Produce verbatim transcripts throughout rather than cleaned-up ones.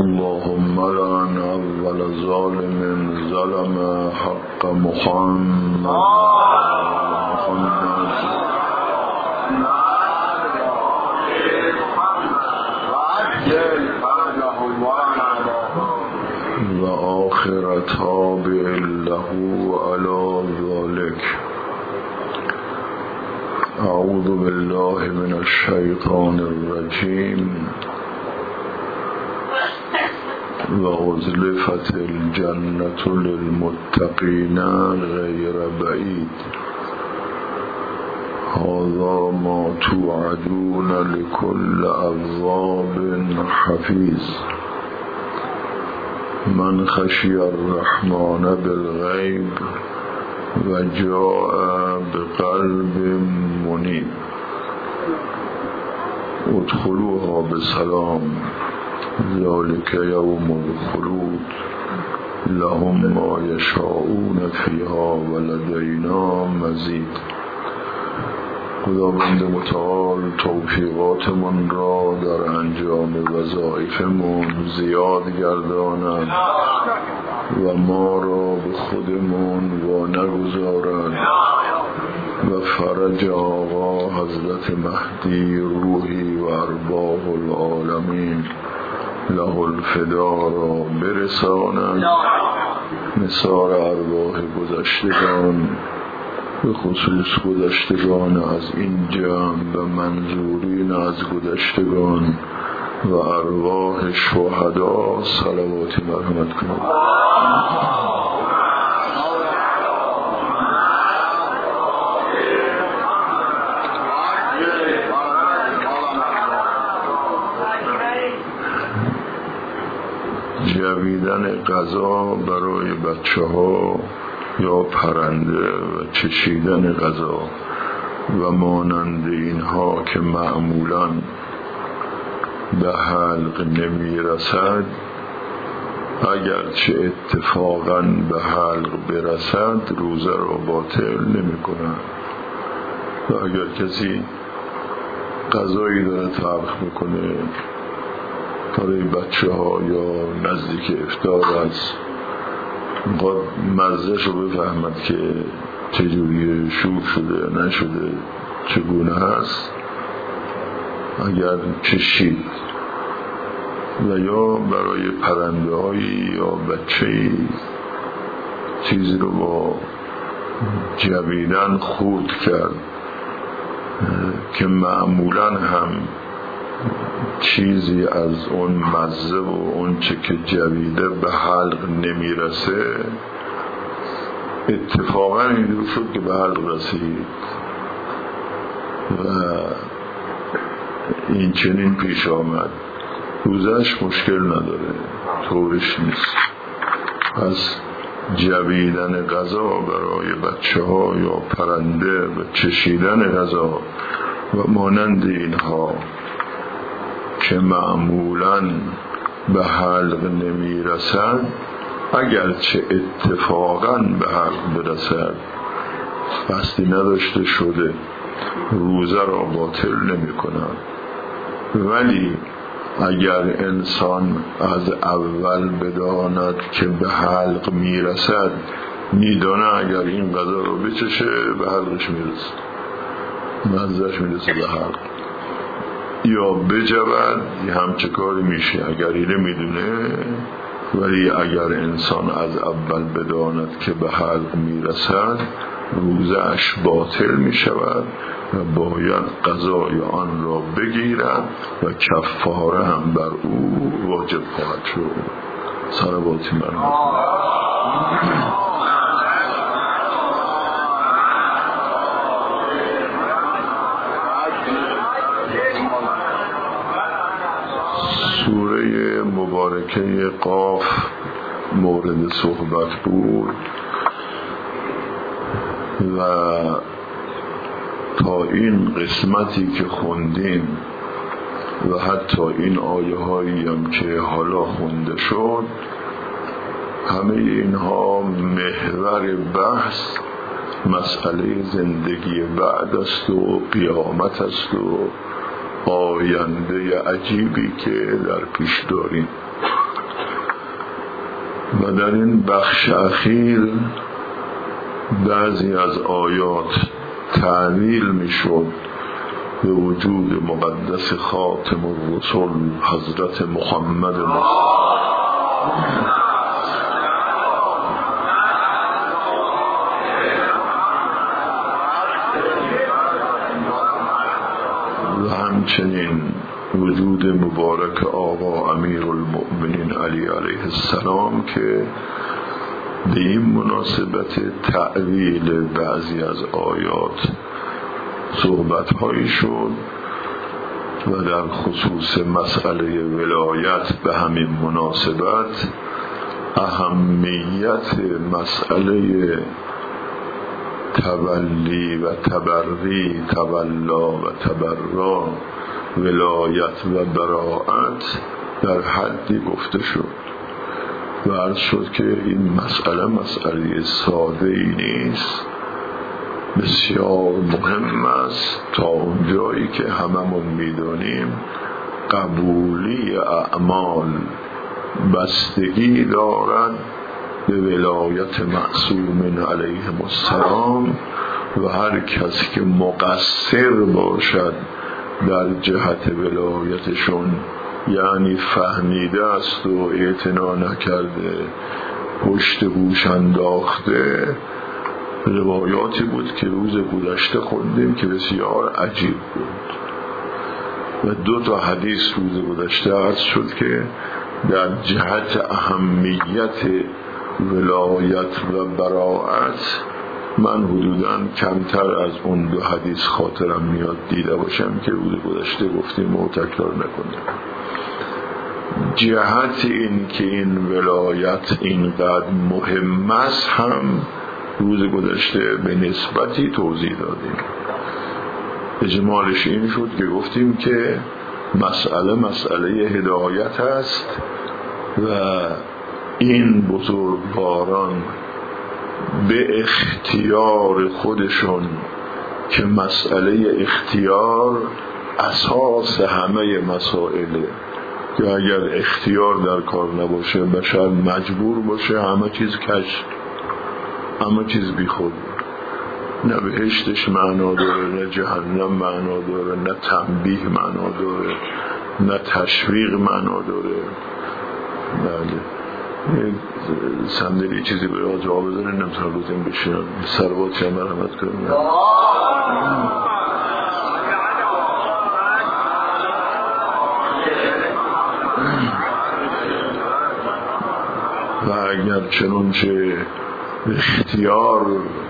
اللهم لعن أول ظالم ظلم حق محمد وآخر تابع له على ذلك. أعوذ بالله من الشيطان الرجيم. وأزلفت الجنة للمتقين غير بعيد هذا ما توعدون لكل أواب حفيظ. من خشي الرحمن بالغيب وجاء بقلب منيب ادخلوها بسلام ذلك يوم الخلود لهم ما يشاءون فيها ولدينا مزید. خداوند متعال توفیقاتمون را در انجام وظایفمون زیاد گرداند و ما را به خودمون وا نگذارد و فرج آقا حضرت مهدی روحی و ارواح العالمین له الفدا را برساند. نثار ارواح گذشتگان به خصوص گذشتگان از این جمع و منظورین از گذشتگان و ارواح شهدا صلوات مرحمت کنید. جویدن غذا برای بچه ها یا پرنده و چشیدن غذا و مانند اینها که معمولاً به حلق نمی رسد، اگرچه اتفاقاً به حلق برسد روزه را باطل نمی کند. و اگر کسی غذایی داره طبخ میکنه برای بچه ها یا نزدیک افطار است، مزهش رو بفهمد که چجوری شور شده نشده چگونه هست، اگر چشید و یا برای پرنده هایی یا بچه چیزی رو با جویدن خورد کرد که معمولا هم چیزی از اون مزه و اون چه که جویده به حلق نمیرسه، اتفاقا اینجور شد که به حلق رسید و این چنین پیش آمد، روزش مشکل نداره، طورش نیست. پس جویدن غذا برای بچه ها یا پرنده و چشیدن غذا و مانند اینها که معمولاً به حلق نمی رسد، اگرچه اتفاقاً به حلق برسد قصدی نداشته شده روزه را باطل نمی کند. ولی اگر انسان از اول بداند که به حلق می رسد، می دانه اگر این غذا را بچشه به حلقش می رسد، مزهش می رسد به حلق، یا بجود همچه کاری میشه اگر اینه میدونه. ولی اگر انسان از اول بداند که به حلق میرسد روزش باطل میشود و باید قضای آن را بگیرد و کفاره هم بر او واجب خواهد شد. صلواتی مرحمت. سوره مبارکه قاف مورد صحبت بود و تا این قسمتی که خوندیم و حتی این آیه هایی هم که حالا خونده شد، همه اینها محور بحث مسئله زندگی بعد است و قیامت است و آینده عجیبی که در پیش داریم. و در این بخش اخیر بعضی از آیات تعویل می شد به وجود مقدس خاتم الرسل حضرت محمد مصطفی و همچنین وجود مبارک آقا امیر المؤمنین علی علیه السلام که به این مناسبت تعویل بعضی از آیات صحبت‌هایی شد و در خصوص مسئله ولایت به همین مناسبت اهمیت مسئله تولی و تبری، تولا و تبرا، ولایت و براءت در حدی گفته شد و عرض شد که این مسئله مسئله ساده ای نیست، بسیار مهم است تا اونجایی که هممون میدونیم قبولی اعمال بستگی دارد به ولایت معصوم علیهم السلام و هر کسی که مقصر باشد در جهت ولایتشون، یعنی فهمیده است و اعتنا نکرده، پشت گوش انداخته. روایاتی بود که روز گذشته خوندیم که بسیار عجیب بود و دو تا حدیث روز گذشته عرض شد که در جهت اهمیت ولایت و براءت من حدوداً کمتر از اون دو حدیث خاطرم میاد دیده باشم که روز گذشته گفتیم و تکرار نکنیم. جهت این که این ولایت اینقدر مهم است هم روز گذشته به نسبتی توضیح دادیم. اجمالش این شد که گفتیم که مسئله مسئله هدایت است و این بزرگواران به اختیار خودشون که مسئله اختیار اساس همه مسائله، که اگر اختیار در کار نباشه بشر مجبور باشه همه چیز کش، همه چیز بی خود، نه بهشتش معنا داره، نه جهنم معنا داره، نه تنبیه معنا داره، نه تشویق معنا داره. بله صندلی چیزی به راه جواب بزنه نمیتونه لازم بشینن سروات چه مرحمت کنیم. و اگر چنانچه اختیار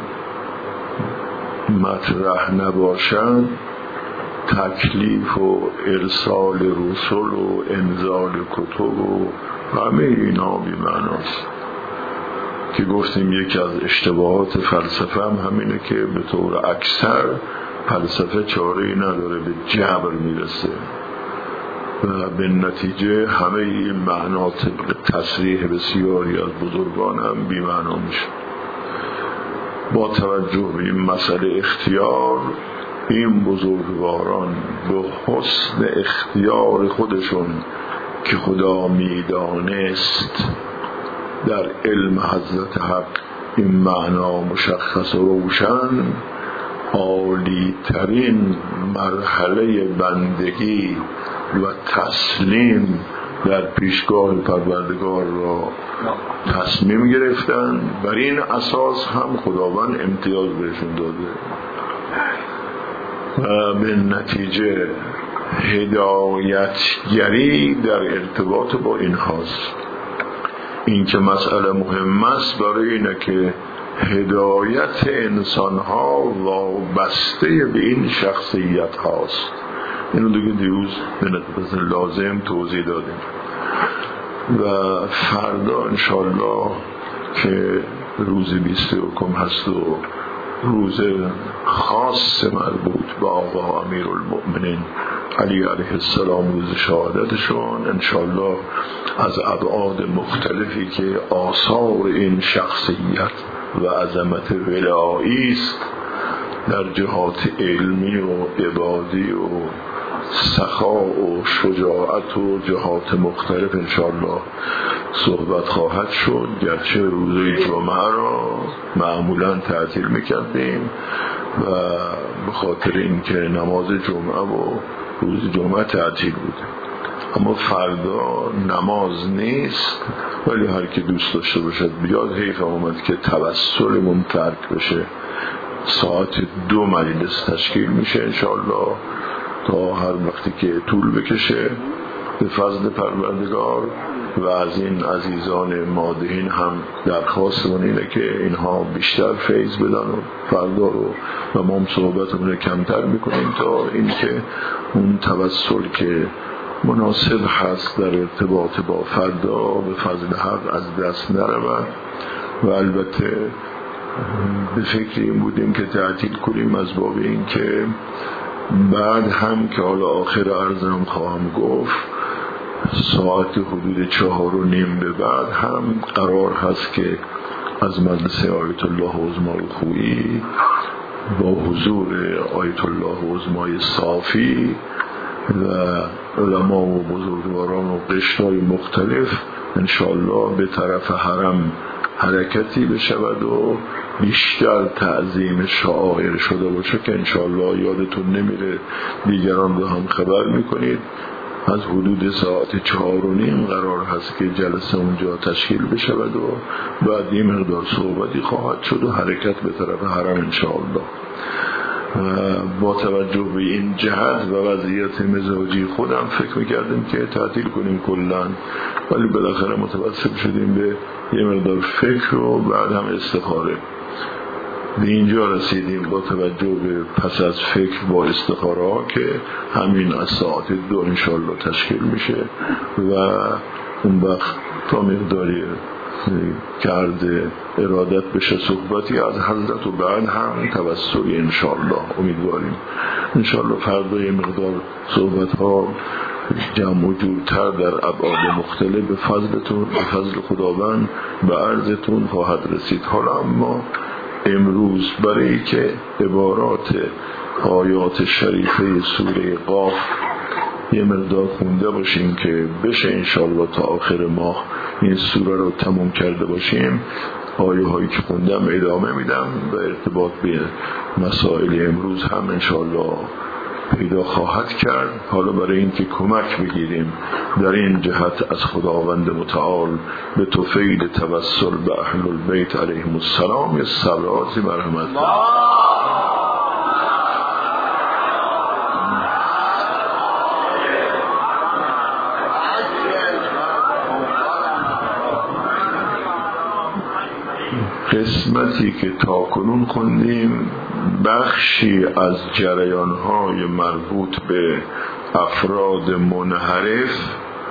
مطرح نباشند تکلیف و ارسال رسول و انزال کتب و همه اینا بی معناست، که گفتیم یکی از اشتباهات فلسفه هم همینه که به طور اکثر فلسفه چاره‌ای نداره، به جبر میرسه و به نتیجه همه این معنا طبق تصریح بسیاری از بزرگان هم بی معنا میشه. با توجه به این مسئله اختیار، این بزرگواران به حسن اختیار خودشون که خدا میدانست در علم حضرت حق این معنا مشخص و روشن، عالی ترین مرحله بندگی و تسلیم در پیشگاه پروردگار را تصمیم گرفتن. بر این اساس هم خداوند امتیاز بهشون داده و به نتیجه هدایتگری در ارتباط با این هاست. این که مسئله مهم است برای اینه که هدایت انسان ها وابسته به این شخصیت هاست. اینو دیگه دیروز به نسبت لازم توضیح دادیم و فردا انشالله که روز بیست یکم هست و روز خاص مربوط به آقا امیر المؤمنین علی علیه السلام، روز شهادتشون، انشالله از ابعاد مختلفی که آثار این شخصیت و عظمت ولایی است در جهات علمی و عبادی و سخا و شجاعت و جهات مختلف انشاءالله صحبت خواهد شد. گرچه روزه جمعه را معمولا تعطیل میکردیم و به خاطر اینکه نماز جمعه و روز جمعه تعطیل بود، اما فردا نماز نیست، ولی هر که دوست داشته باشد بیاد. حیف آمد که توسلمون ترک بشه. ساعت دو مجلس تشکیل میشه انشاءالله تا هر وقتی که طول بکشه به فضل پروردگار. و از این عزیزان مادهین هم درخواستمون اینه که اینها بیشتر فیض بدن و فردا رو و ما هم صحبتمون رو کمتر میکنیم تا اینکه اون توسل که مناسب هست در ارتباط با فردا به فضل حق از دست نرود. و البته به فکر این بودیم که تعطیل کنیم از باب این که بعد هم که حالا آخر عرضم خواهم گفت ساعت حدود چهار و نیم به بعد هم قرار هست که از مجلس آیت الله عظما الخویی با حضور آیت الله عظمای صافی و علما و بزرگواران و قشرهای مختلف انشاءالله به طرف حرم حرکتی بشود و بیشتر تعظیم شعائر شده باشه که انشاءالله یادتون نمیره دیگران رو هم خبر میکنید. از حدود ساعت چهار و نیم قرار هست که جلسه اونجا تشکیل بشود و بعد یه مقدار صحبتی خواهد شد و حرکت به طرف حرم انشاءالله. با توجه به این جهت و وضعیت مزاجی خودم فکر میکردیم که تعطیل کنیم کلن، ولی بالاخره متوسل شدیم به یه مقدار فکر و بعد هم استخاره. به اینجا رسیدیم با توجه به پس از فکر با استخاره ها که همین از ساعت دو انشاءالله تشکیل میشه و اون وقت تا مقداری کرده ارادت بشه صحبتی از حضرت و بعد هم توسلی انشاءالله امیدواریم. انشاءالله فردا یه مقدار صحبت ها جمع و جورتر در ابعاد مختلف به فضلتون به فضل خداوند به عرضتون خواهد رسید. حالا اما امروز برای که عبارات آیات شریفه سوره قاف یه مقدار خونده باشیم که بشه انشاءالله تا آخر ماه این سوره رو تموم کرده باشیم، آیه هایی که خوندم ادامه میدم و ارتباط به مسائل امروز هم انشاءالله پیدا خواهد کرد. حالا برای اینکه کمک بگیریم در این جهت از خداوند متعال به توفیل توسل به اهل البیت علیهم السلام یه صلواتی مرحمت قسمتی که تاکنون خوندیم بخشی از جریان‌های مربوط به افراد منحرف،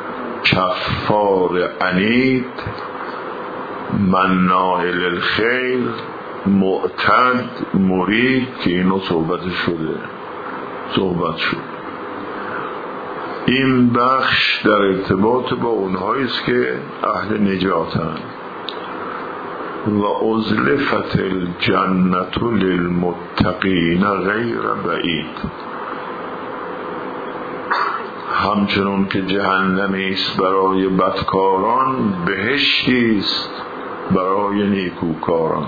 کفار عنید، مناع للخیر، معتد، مرید که اینو صحبت شده صحبت شد. این بخش در ارتباط با اونهایی است که اهل نجاتند. و ازلفت الجنة للمتقین غیر بعید، همچنون که جهنمی است برای بدکاران بهشتی است برای نیکوکاران.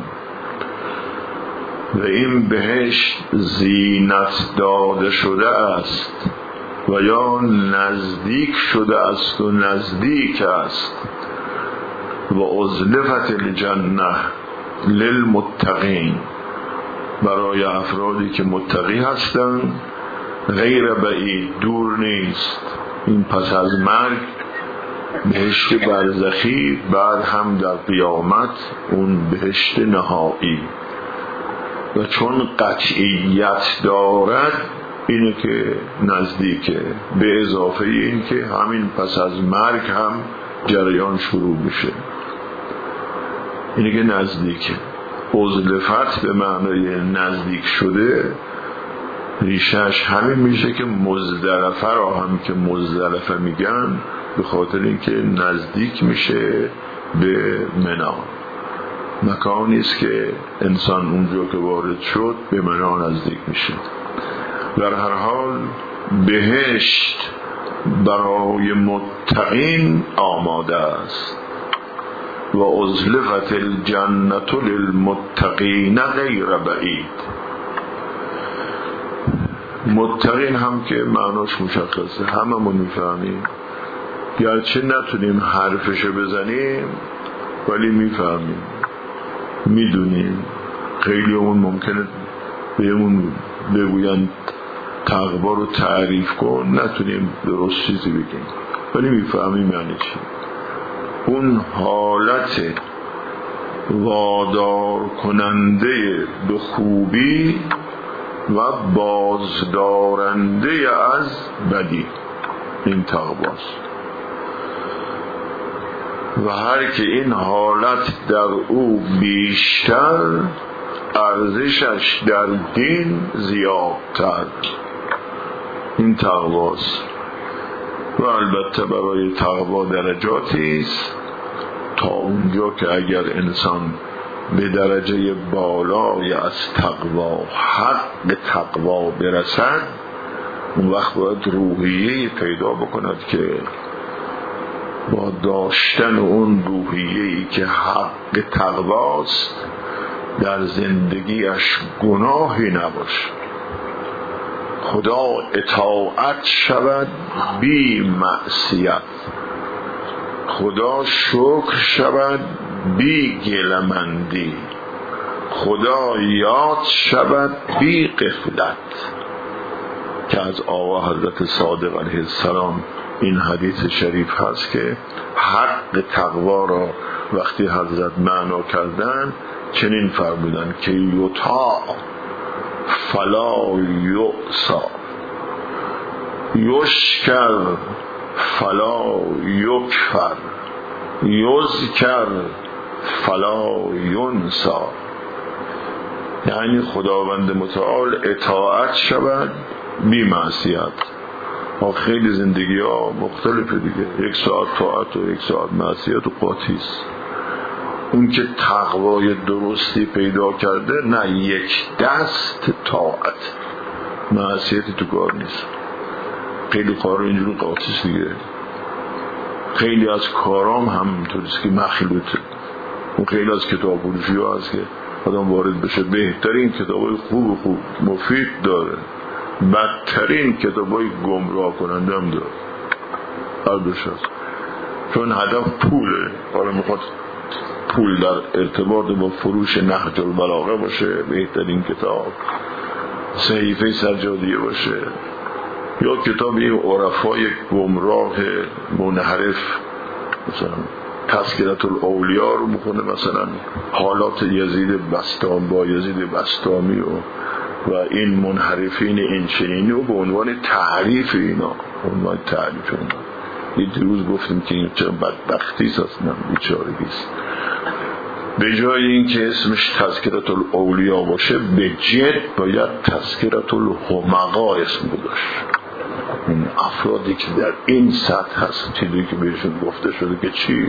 و این بهشت زینت داده شده است و یا نزدیک شده است و نزدیک است. و ازلفت الجنه للمتقین، برای افرادی که متقی هستند، غیر بعید، دور نیست. این پس از مرگ بهشت برزخی، بعد هم در قیامت اون بهشت نهایی. و چون قطعیت دارد اینه که نزدیکه، به اضافه این که همین پس از مرگ هم جریان شروع میشه. اینه که نزدیکه. ازلفت به معنای نزدیک شده ریشش همین میشه که مزدلفه را هم که مزدلفه میگن به خاطر اینکه نزدیک میشه به منا. مکانی است که انسان اونجا که وارد شد به منا نزدیک میشه. در هر حال بهشت برای متقین آماده است و ازلفت الجنة للمتقین غیر بعید. متقین هم که معناش مشخصه، هممون میفهمیم، گرچه نتونیم حرفشو بزنیم ولی میفهمیم، میدونیم. خیلی اون ممکنه بهمون بگوین تقوا رو تعریف کن، نتونیم درست چیزی بگیم ولی میفهمیم یعنی چی. اون حالت وادار کننده به خوبی و بازدارنده از بدی، این تقواست. و هر که این حالت در او بیشتر، ارزشش در دین زیادتر، این تقواست. و البته برای تقوا درجاتی است، تا اونجا که اگر انسان به درجه بالای از تقوا، حق تقوا برسد، اون وقت باید روحیه‌ای پیدا بکند که با داشتن اون روحیه‌ای که حق تقواست در زندگیش گناهی نباشه. خدا اطاعت شود بی معصیت، خدا شکر شود بی گلمندی، خدا یاد شود بی غفلت. که از آقا حضرت صادق علیه السلام این حدیث شریف هست که حق تقوا را وقتی حضرت معنا کردن چنین فرمودن که یطاع فلا یعصی، یشکر فلا یکفر، یذکر فلا ینسی. یعنی خداوند متعال اطاعت شود بی معصیت. ما خیلی زندگی ها مختلفه دیگه، یک ساعت طاعت و یک ساعت معصیت و قاطی است. اون که تقوای درستی پیدا کرده، نه یک دست طاعت، معصیتی تو کار نیست. خیلی کار اینجوری قاطی است دیگه. خیلی از کارام هم همینطوریست که مخلوطه. اون خیلی از کتاب فروشی ها هست که آدم وارد بشه، بهترین کتابای خوب و خوب مفید داره، بدترین کتابای گمراه کننده هم داره. هر دوش هست، چون هدف پوله. حالا میخواد پول در ارتباط با فروش نهج البلاغه باشه، بهترین کتاب، صحیفه سجادیه باشه، یا کتابی عرفای گمراه منحرف، مثلا تذکرة الاولیا رو بخونه، مثلا حالات یزید بستام با یزید بستامی و و این منحرفین این چنینی و به عنوان تعریف اینا، عنوان تعریف اینا. یه دیروز گفتیم که این چرا بدبختی است، اصلا بیچارگی است. به جای این که اسمش تذکرة الاولیا باشه، به جد باید تذکرة الحمقا اسم گذاشت. این افرادی که در این سطح هست، چیزی که بهشون گفته شده که چی؟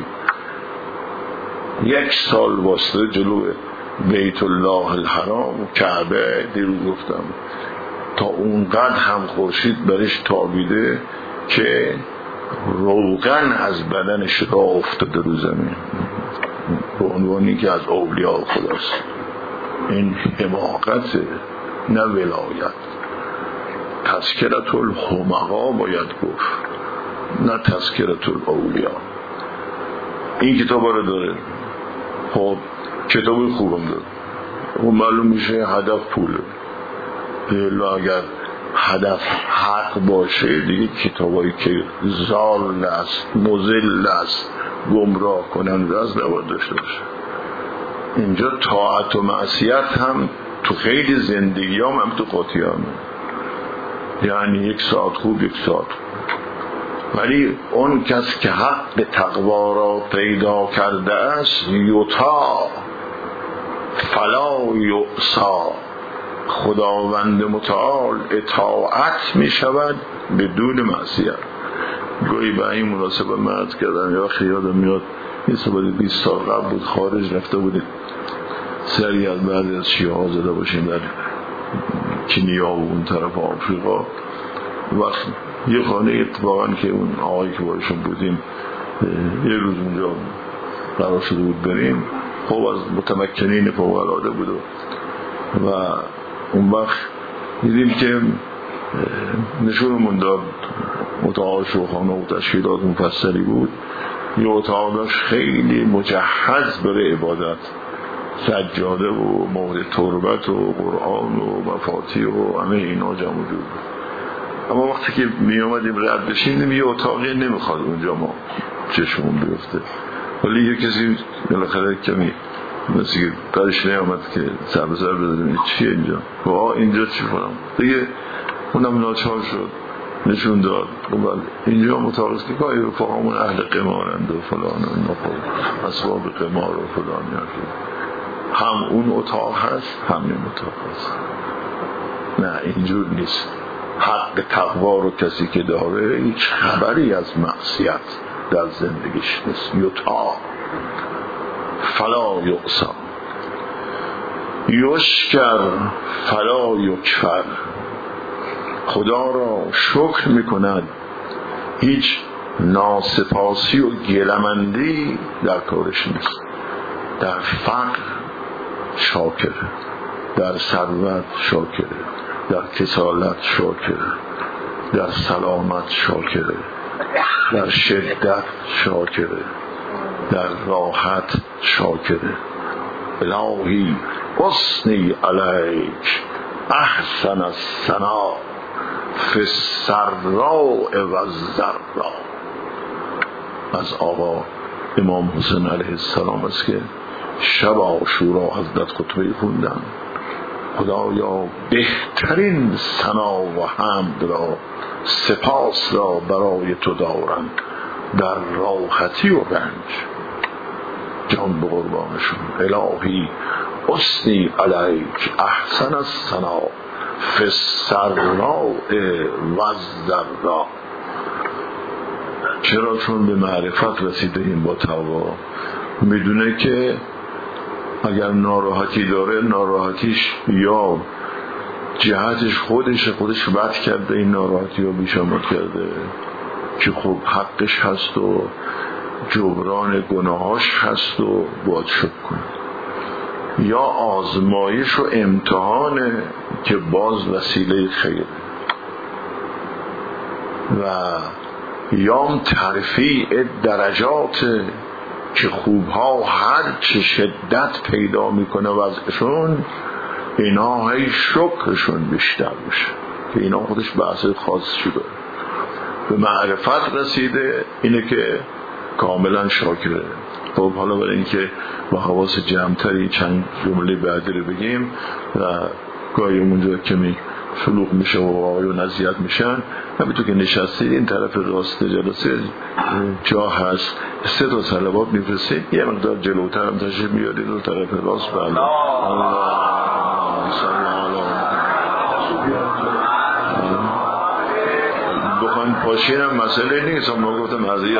یک سال واسطه جلو بیت الله الحرام، کعبه، دیروز گفتم تا اونقدر هم خورشید برش تابیده که روغن از بدنش را افتاده رو زمین، به عنوانی که از اولیاء خداست. این حماقت، نه ولایت. تذکرة الحمقا باید گفت، نه تذکرة الاولیا. این کتاب رو داره. خب کتاب خوبم داره، اون معلوم میشه هدف پوله. الا اگر هدف حق باشه دیگه کتابایی که ضال است، مضل است، گمراه کننده است نباید داشته باشه. اینجا طاعت و معصیت هم تو خیلی زندگی هم, هم تو قاطی هم. یعنی یک ساعت خوب یک ساعت خوب. ولی اون کس که حق تقوا را پیدا کرده است، یطاع فلا یعصی، خداوند متعال اطاعت می شود بدون معصیت. گویی به این مناسبت من عرض کردم، یا خیالم میاد این سال بیست سال قبل بود، خارج رفته بودیم، سری از بعضی از شیعه ها زده باشیم در کنیا و اون طرف آفریقا، وقت یه خانه اتفاقا که اون آقایی که باشون بودیم یه روز اونجا قرار شده بود بریم، خب از متمکنین فوق العاده بود و اون وقت دیدیم که نشونمون داد اتاق شوخانه و تشکیلات مفصلی بود. یه اتاق داشت خیلی مجهز برای عبادت، سجاده و مهر تربت و قرآن و مفاتیح و همه اینا جمع بود. اما وقتی که می آمدیم رد بشیم یه اتاقی نمیخواد اونجا ما چشمون بیفته، ولی یه کسی بالاخره کمی مثل که قرش نیامد که سر به سر بداریم چیه اینجا و اینجا چی کنم دیگه. اونم ناچار شد نشون داد اینجا متعارض که گاهی رفاقامون اهل قمارند و فلان و اینا، خب اسباب قمار و فلان یکی هم اون اتاق هست هم این اتاق هست. نه اینجور نیست. حق تقوا رو کسی که داره هیچ خبری از معصیت در زندگیش نیست. یطاع فلا یعصی یشکر فلا یکفر. خدا را شکر میکند، هیچ ناسپاسی و گلمندی در کارش نیست. در فقر شاکره، در ثروت شاکره، در کسالت شاکره، در سلامت شاکره، در شدت شاکره، در راحت شاکره. الهی اثنی علیک احسن الثنا فی السراء و الضراء. از آقا امام حسین علیه السلام است که شب عاشورا حضرت خطبه خوندن: خدایا بهترین ثنا و حمد را، سپاس را برای تو دارم در راحتی و رنج. جان به قربانشون. الهی اثنی علیک احسن الثنا فی السراء و الضراء. چرا؟ چون به معرفت رسیده این با تقوا، میدونه که اگر ناراحتی داره ناراحتیش یا جهتش خودش خودش بد کرده، این ناراحتی رو بیشامت کرده که خب حقش هست و جبران گناهاش هست و باید شکر کنه، یا آزمایش و امتحانه که باز وسیله خیره، و یا ترفیع درجات که خوبها هر چه شدت پیدا میکنه وضعشون، اینا هی شکرشون بیشتر میشه که اینا خودش بحث خاص شده. به معرفت رسیده اینه که کاملا شاکره. خب حالا برای اینکه با حواس جمع‌تری چند جمله بعدی رو بگیم و گاهی اونجا کمی شلوغ میشه و آقایون اذیت میشن، همینطور که نشستید این طرف راست جلسه جا هست، سه تا صلوات میفرستید، یه مقدار جلوتر هم تشریف میارید و طرف راست. بله بخوان پاشین هم مسئله نیست، ما گفتم عزیز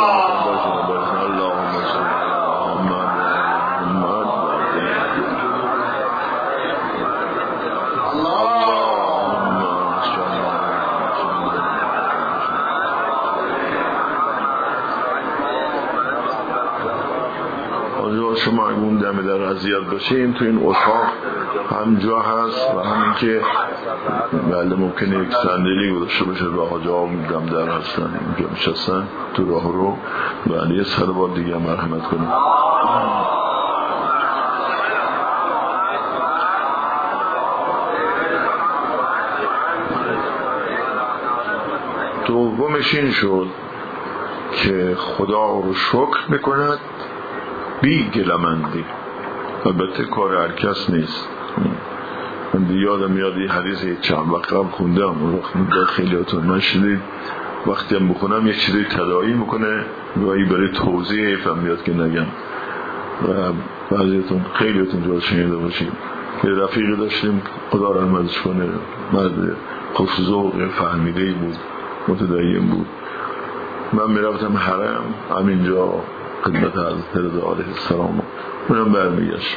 شما اون دم در اذیت باشین تو این اتاق هم جا هست و همین که بله ممکنه یک صندلی گذاشته باشه، راه جا دم در هستن اینجا میشستن تو راه رو. بله یه صلوات دیگه هم مرحمت کنیم. دومش این شد که خدا رو شکر میکند بی گلمندی. البته کار هر کس نیست. من یادم میاد یه حدیث چند وقت قبل خوندم، خیلیاتون نشدید، وقتی هم بخونم یک چیزی تداعی میکنه گاهی برای توضیح فهم میاد که نگم، و بعضیتون خیلیاتون جواب شنیده باشید. یه رفیقی داشتیم خدا رحمتش کنه، مرد خوش ذوق فهمیده بود، متدین بود. من میرفتم حرم همینجا خدمت حضرت رضا علیه السلام، اونم برمیگشت.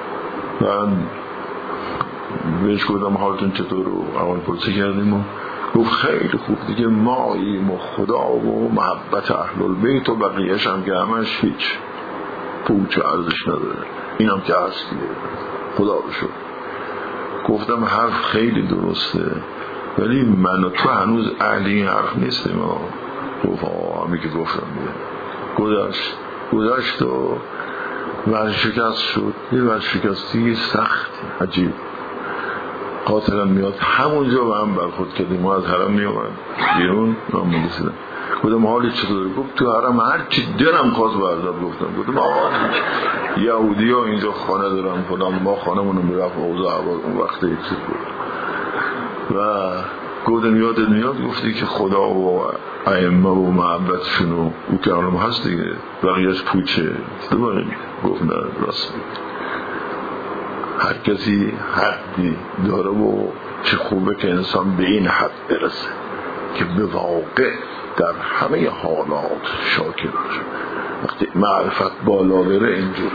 من بهش گفتم حالتون چطور رو اول پرسی کردیم و گفت خیلی خوب دیگه ماییم و خدا و محبت اهل البیت و بقیهش هم که همش هیچ پوچ ارزش نداره، این هم که هست دیگه خدا رو شد. گفتم حرف خیلی درسته ولی من و تو هنوز اهل این حرف نیستیم. گفت آه همی که گفتم دیگه گذشت گذشت و ورشکست شد. یه ورشکستی سخت عجیب قاتلم میاد همونجا به هم برخورد کردیم. ما از حرم میامد بیرون نامون رسیدم. گفتم حالی چطور؟ گفت تو حرم هر چی دلم خواست بردم. گفتم گفتم آقا یهودی ها اینجا خانه دارن فلان، ما خانه مونو میرفت اوضاع عوض اون وقت یک چیز بود. و گفتم یادت میاد گفتی که خدا و ائمه و محبتشون و او که علم هست دیگه بقیهش پوچه دوباره. گفت نه راست میگه، هر کسی حدی داره و چه خوبه که انسان به این حد برسه که به واقع در همه حالات شاکر باشه. وقتی معرفت بالا بره اینجور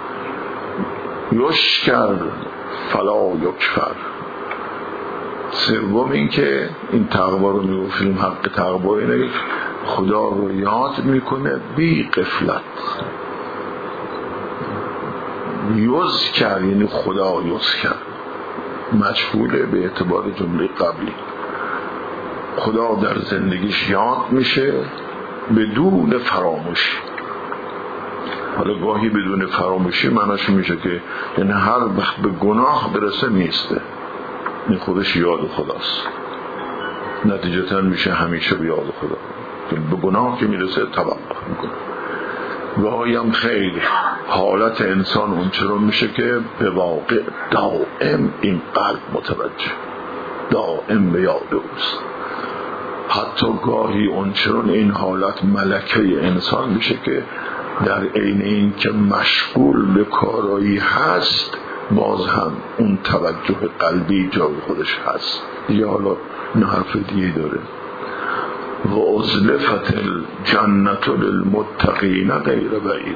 یشکر فلا یکفر. سوم این که این تقوا رو میگفتیم حق تقوا اینه خدا رو یاد میکنه بی غفلت. یذکر یعنی خدا یذکر مجهوله به اعتبار جمله قبلی. خدا در زندگیش یاد میشه بدون فراموشی. حالا گاهی بدون فراموشی معناش میشه که یعنی هر وقت به گناه برسه میسته، این خودش یاد خداست. نتیجتا میشه همیشه به یاد خدا. به گناه که میرسه توقف میکنه. گاهی هم خیلی حالت انسان اونچنان میشه که به واقع دائم این قلب متوجه، دائم به یاد اوست. حتی گاهی اونچنان این حالت ملکه انسان میشه که در عین این که مشغول به کارایی هست باز هم اون توجه قلبی جای خودش هست دیگه. حالا نه حرف دیگه داره. و ازلفت الجنت للمتقین غیر بعید.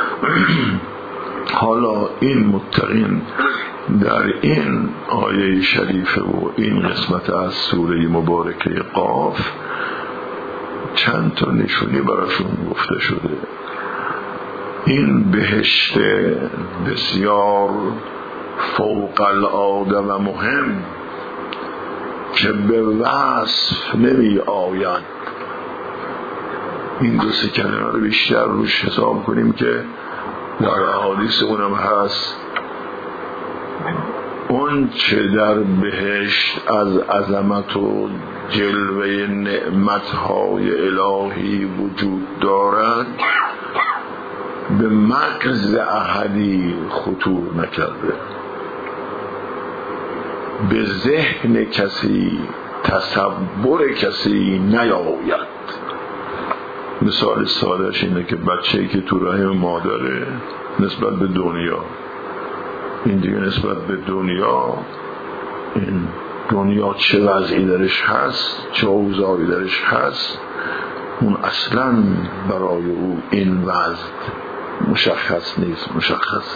حالا این متقین در این آیه شریفه و این قسمت از سوره مبارکه قاف چند تا نشونی براشون گفته شده. این بهشت بسیار فوق العاده و مهم که به وصف نمی آید. این دو سه کلمه رو بیشتر روش حساب کنیم که در احادیث اونم هست. اون چه در بهشت از عظمت و جلوه نعمتهای الهی وجود دارد به مغز احدی خطور نکرده، به ذهن کسی تصور کسی نیاید. مثال سادهش اینه که بچه‌ای که تو رحم مادره نسبت به دنیا، این دیگه نسبت به دنیا، این دنیا چه وضعی درش هست، چه اوضاعی درش هست، اون اصلا برای او این وضع مشخص نیست. مشخص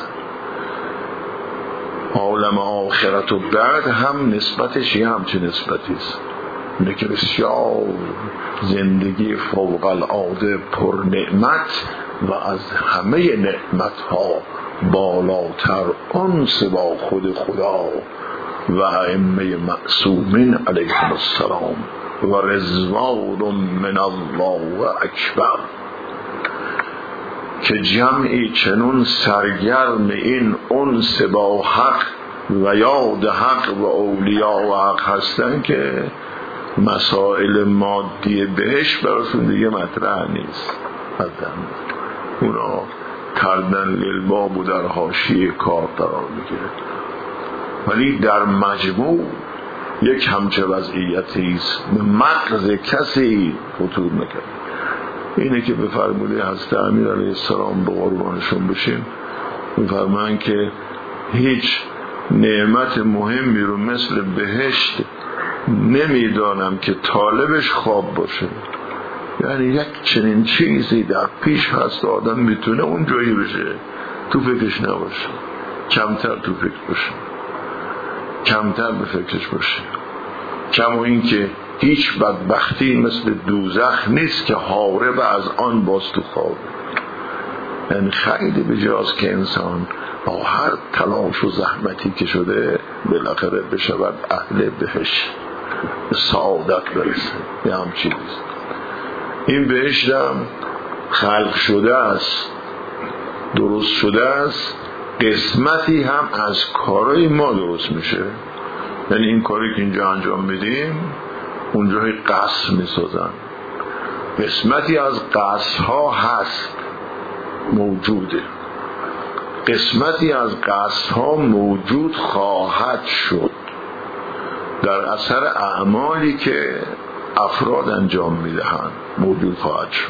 عالم آخرت و بعد هم نسبتش یه همچه نسبتی است، اینه که بسیار زندگی فوق العاده پر نعمت و از همه نعمت ها بالاتر انس با خود خدا و ائمه معصومین علیهم السلام و رضوان من الله اکبر، که جمعی چنون سرگرم این انس با حق و یاد حق و اولیاء و حق هستن که مسائل مادی بهش براشون دیگه مطرح نیست. اونا کردن للباب و در حاشیه کار قرار میگیره. ولی در مجموع یک همچه وضعیتی است به مغز کسی خطور نکرد. اینه که به فرموده حضرت امیر علیه السلام به قربانشون بشیم میفرمان که هیچ نعمت مهمی رو مثل بهشت نمیدانم که طالبش خواب باشه. یعنی یک چنین چیزی در پیش هست آدم میتونه اون جایی بشه تو فکرش نباشه، کمتر تو فکر باشه، کمتر به فکرش باشه. کم و این که هیچ بدبختی مثل دوزخ نیست که هارب از آن باز تو خواب. یعنی خیلی بجاست که انسان با هر تلاش و زحمتی که شده بالاخره بشود اهل بهشت، به سعادت برسه. یه هم چیز این بهشت هم خلق شده است، درست شده است، قسمتی هم از کارهای ما درست میشه. یعنی این کاری که اینجا انجام میدیم اونجا قصر میسازن، قسمتی از قصرها هست موجوده، قسمتی از قصرها موجود خواهد شد در اثر اعمالی که افراد انجام میدهند، موجود خواهد شد.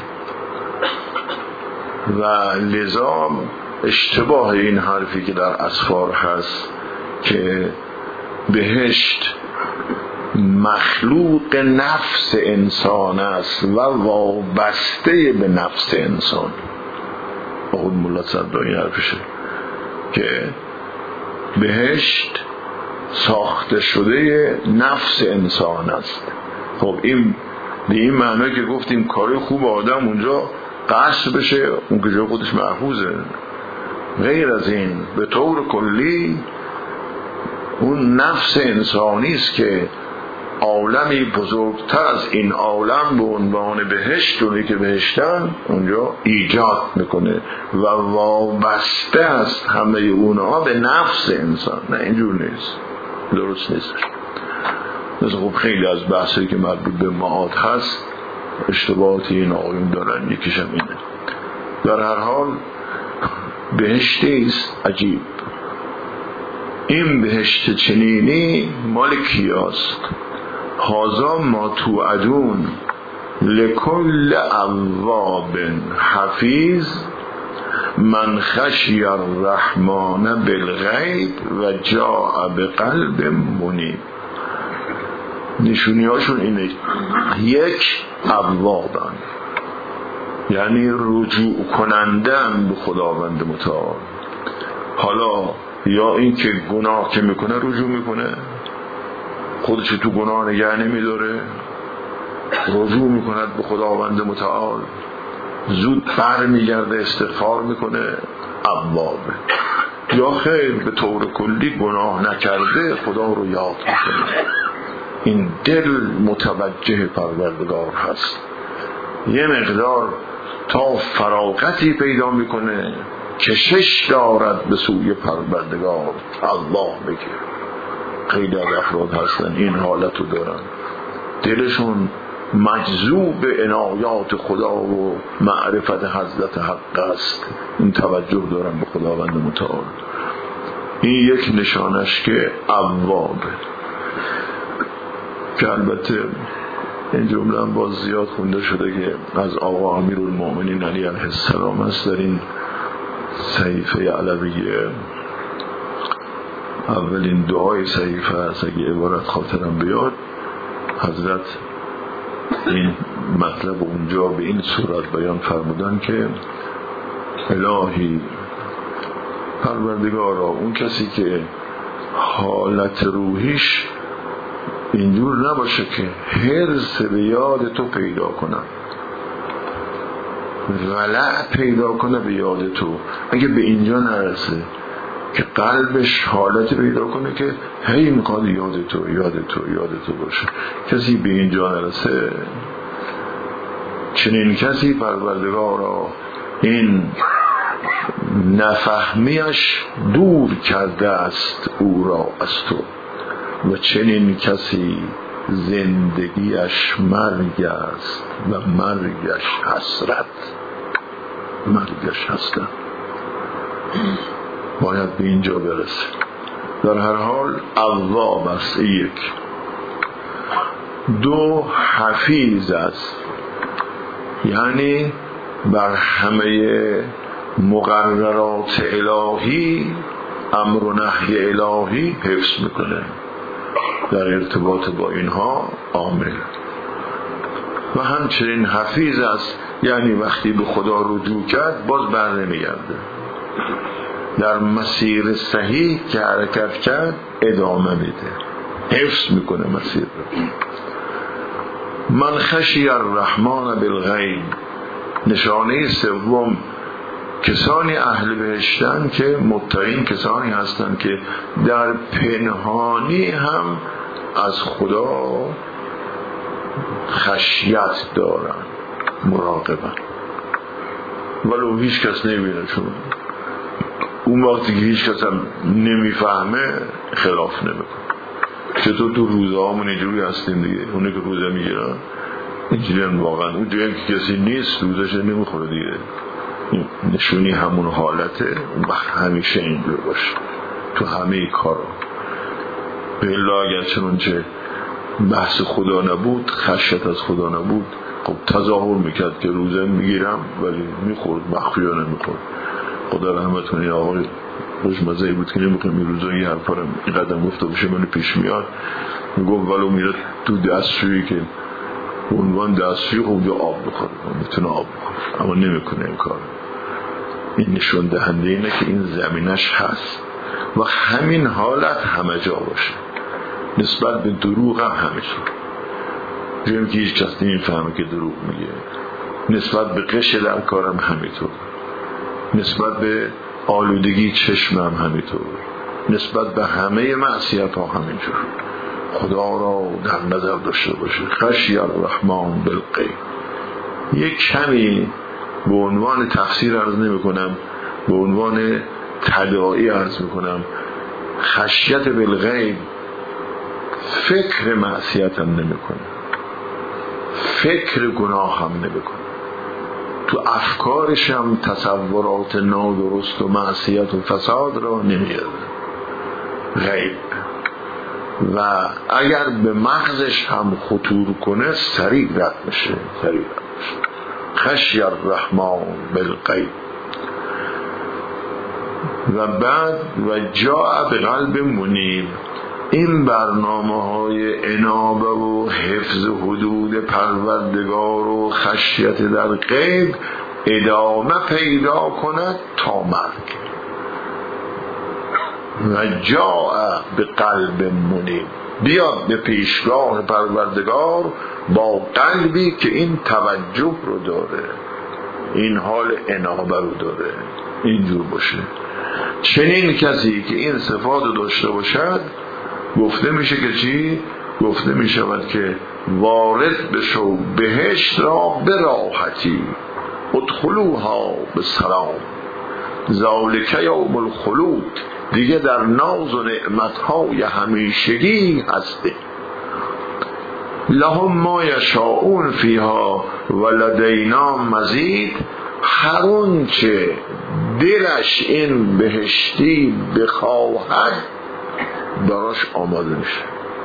و لذا اشتباه این حرفی که در اسفار هست که بهشت مخلوق نفس انسان است و وابسته به نفس انسان. خود مولا صدرایی حرفشه که بهشت ساخته شده نفس انسان است. خب این به این معنی که گفتیم کاری خوب آدم اونجا قصر بشه، اون که جا خودش محفوظه. غیر از این به طور کلی اون نفس انسانی است که عالمی بزرگتر از این عالم به عنوان بهشت، اونی که بهشتن اونجا ایجاد میکنه و وابسته است همه اونها به نفس انسان. نه اینجور نیست، درست نیست. مثل خب خیلی از بحثی که مربوط به معاد هست اشتباهاتی این آقایون دارن، یکیشم اینه. در هر حال بهشتی است عجیب. این بهشت چنینی مال کیاست؟ هازا ما توعدون لکل اواب حفیظ من خشی الرحمن بالغیب و جاء بقلب منیب. نشونی هاشون اینه: یک، اوابن، یعنی رجوع کنندن به خداوند متعال. حالا یا این که گناه که میکنه رجوع میکنه، خودش تو گناه نگه نمیداره، رجوع میکند به خداوند متعال، زود بر میگرده استغفار میکنه، اوابه. یا خیر به طور کلی گناه نکرده خدا رو یاد میکنه. این دل متوجه پروردگار هست، یه مقدار تا فراغتی پیدا میکنه، کشش دارد به سوی پروردگار، الله بگیر. خیلی از افراد هستن این حالت رو دارن، دلشون مجذوب عنایات خدا و معرفت حضرت حق است، این توجه دارن به خداوند متعال. این یک نشانش که اوابه، که البته این جمله هم باز زیاد خونده شده که از آقا امیرالمؤمنین علی علیه السلام است. در این صحیفه علویه اولین دعای صحیفه است، اگه عبارت خاطرم بیاد، حضرت این مطلب اونجا به این صورت بیان فرمودن که الهی پروردگارا، اون کسی که حالت روحیش اینجور نباشه که حرص به یاد تو پیدا کنه، ولع پیدا کنه به یاد تو، اگه به اینجا نرسه که قلبش حالت پیدا کنه که هی میخواد یاد تو یاد تو یاد تو باشه، کسی به اینجا نرسه، چنین کسی پروردگارا این نفهمیش دور کرده است او را از تو، و چنین کسی زندگیش مرگ است و مرگش حسرت، مرگش حسرت. باید به اینجا برسه. در هر حال اواب است. یک. دو، حفیظ است، یعنی بر همه مقررات الهی، امر و نهی الهی حفظ میکنه، در ارتباط با اینها عامل. و همچنین حفیظ است، یعنی وقتی به خدا رجوع کرد باز بر نمیگرده، در مسیر صحیح که حرکت کرد ادامه میده، حفظ میکنه مسیر رو. من خشی الرحمن بالغیب. نشانه سوم کسانی اهل بهشتن که متقین کسانی هستند که در پنهانی هم از خدا خشیت دارن، مراقبن، ولو هیچ کس نمیبینه. چون اون وقتی که هیچ کس هم نمیفهمه خلاف نمیکنه. چطور تو روزه همون اینجوری هستیم دیگه، اونی که روزه میگیرن اینجوری هم واقعا اون جایی که کسی نیست روزش نمیخوره دیگه. نشونی همون حالته. اون وقت همیشه اینجور باشه تو همه کارا. به الا اگر چنانچه بحث خدا نبود، خشیت از خدا نبود، خب تظاهر میکرد که روزه میگیرم ولی میخورد، مخفیانه نمیخورد. خدا رحمت کنه آقای خوشمزه‌ای بود که نمیخوام این روزا یه حرفا رو این قدم گفته باشه من پیش میاد. میگفت ولو میره تو دستشویی که عنوان دستشویی خوب یا آب بخوره، میتونه آب بخوره، اما نمیکنه این کار. این نشون دهنده اینه که این زمینش هست و همین حالت همه جا باشه. نسبت به دروغ هم همیشه جویم که هیچ کس نمیفهمه که دروغ میگه. نسبت به قش در کارم همینطور. نسبت به آلودگی چشم هم همینطور. نسبت به همه معصیت ها همینجور. خدا را در نظر داشته باشه. خشی الرحمن بالغیب. یک کمی به عنوان تفسیر عرض نمی کنم، به عنوان تداعی عرض می کنم. خشیت بالغیب فکر معصیت هم نمی کنه، فکر گناه هم نمی کنه، تو افکارش هم تصورات نادرست و معصیت و فساد را نمیاره. غیب. و اگر به مغزش هم خطور کنه سریع رد میشه، سریع رد میشه. خشی الرحمن بالغیب. و بعد و جاء بقلب منیب. این برنامه های انابه و حفظ حدود پروردگار و خشیت در غیب ادامه پیدا کند تا مرگ. و جاء به قلب منیب. بیاد به پیشگاه پروردگار با قلبی که این توجه رو داره، این حال انابه رو داره. اینجور باشه. چنین کسی که این صفات رو داشته باشد گفته میشه که چی؟ گفته میشود که وارد بشو بهشت را به راحتی، ادخلوها به سلام، ذالک یوم الخلود. دیگه در ناز و نعمتهای همیشگی هستی. لهم ما یشاءون فیها ولدینا مزید. هر اون چه دلش این بهشتی بخواهد براش آماده میشه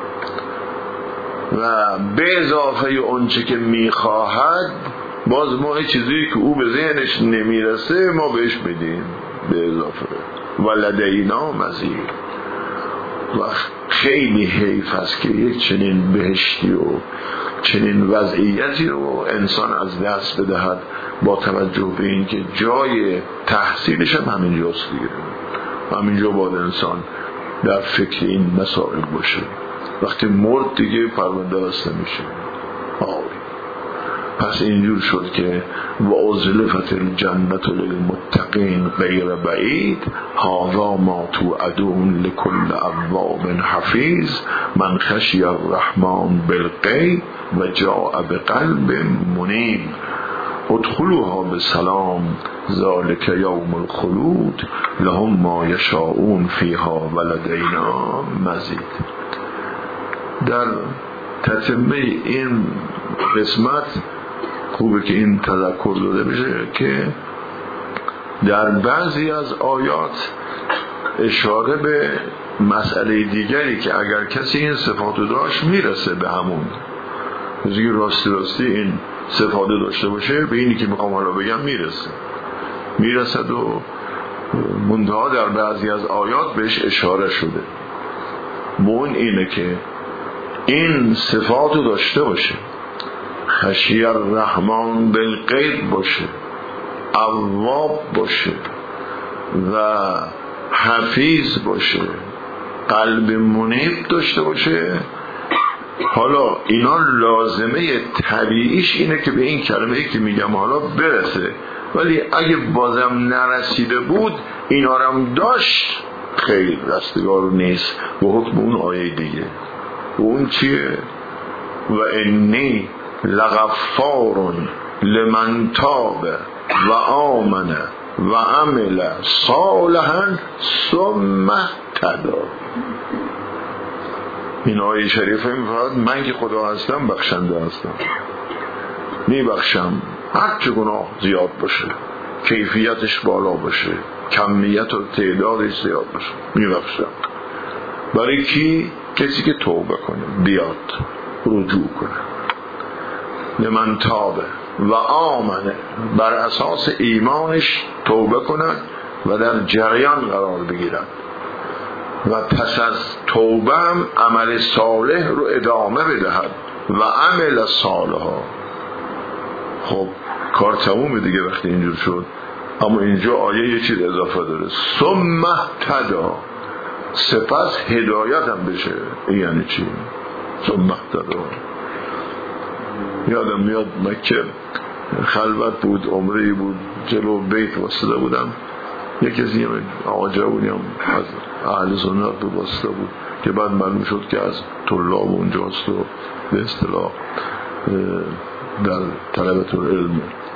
و به اضافه اون چه که میخواهد باز ما چیزی که او به ذهنش نمیرسه ما بهش بدیم به اضافه. ولدینا مزید. و خیلی حیف است که یک چنین بهشتی و چنین وضعیتی رو انسان از دست بدهد با توجه به این که جای تحصیلش هم همینجاست دیگه. همینجا باید انسان در فکر این مسائل باشه. وقتی مرد دیگه پرونده بسته میشه. آوری. پس اینجور شد که و ازلفت الجنت للمتقین غیر بعید، هذا ما توعدون لكل اواب حفیظ، من خشی الرحمن بالغیب و جاء بقلب منیب، ادخلوها بسلام، ذالک یوم الخلود، لهم ما یشاءون فیها ولدینا مزید. در تتمه این قسمت خوبه که این تذکر داده بشه که در بعضی از آیات اشاره به مسئله دیگری که اگر کسی این صفاتو داشت میرسه به همون، مثل که راستی راستی این صفاتو داشته باشه به اینی که میخوام حالا بگم میرسه میرسد و منتها در بعضی از آیات بهش اشاره شده. مون اینه که این صفاتو داشته باشه، خشی الرحمن بالغیب باشه، اواب باشه و حفیظ باشه، قلب منیب داشته باشه. حالا اینا لازمه طبیعیش اینه که به این کلمه که میگم حالا برسه، ولی اگه بازم نرسیده بود اینا رو هم داشت خیلی رستگار نیست به حکم اون آیه دیگه. و اون چیه؟ و انی لغفار لمن تاب و آمن و عمل صالحا ثم اهتدی. این آیه شریفه میفرماید من که خدا هستم بخشنده هستم، میبخشم هر چه گناه زیاد باشه، کیفیتش بالا باشه، کمیت و تعدادش زیاد باشه، میبخشم. برای کی؟ کسی که توبه کنه، بیاد رجوع کنه. لمن تابه و آمنه، بر اساس ایمانش توبه کنن و در جریان قرار بگیرن و پس از توبه هم عمل صالح رو ادامه بدهد و عمل صالحا. خب کار تمومه دیگه وقتی اینجور شد. اما اینجا آیه یه چیز اضافه داره، ثم اهتدی، سپس هدایت هم بشه. این یعنی چی؟ ثم اهتدی. یادم میاد مکه خلوت بود، عمره بود، جلو بیت واسطه بودم، یکی از این آقا جوونی هم از اهل سنت بود واسطه بود که بعد معلوم شد که از طلاب اونجاست و به اصطلاح در طلبت العلم.